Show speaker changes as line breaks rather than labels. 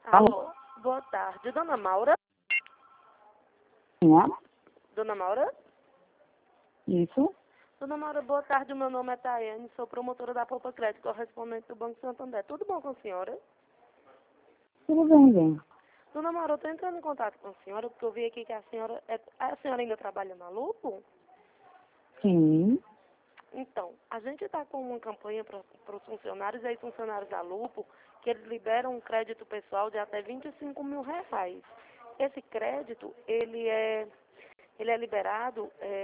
Alô, boa tarde. Dona Maura?
Sim,
Dona Maura?
isso.
Dona Maura, boa tarde. O meu nome é Tayane, sou promotora da Poupa Crédito, correspondente do Banco Santander. Tudo bom com a senhora?
Tudo bem, bem.
Dona Maura, eu estou entrando em contato com a senhora porque eu vi aqui que a senhora ainda trabalha na Lupo?
Sim.
Então, a gente está com uma campanha para os funcionários e ex-funcionários da Lupo, que eles liberam um crédito pessoal de até R$ 25.000. Esse crédito, ele é liberado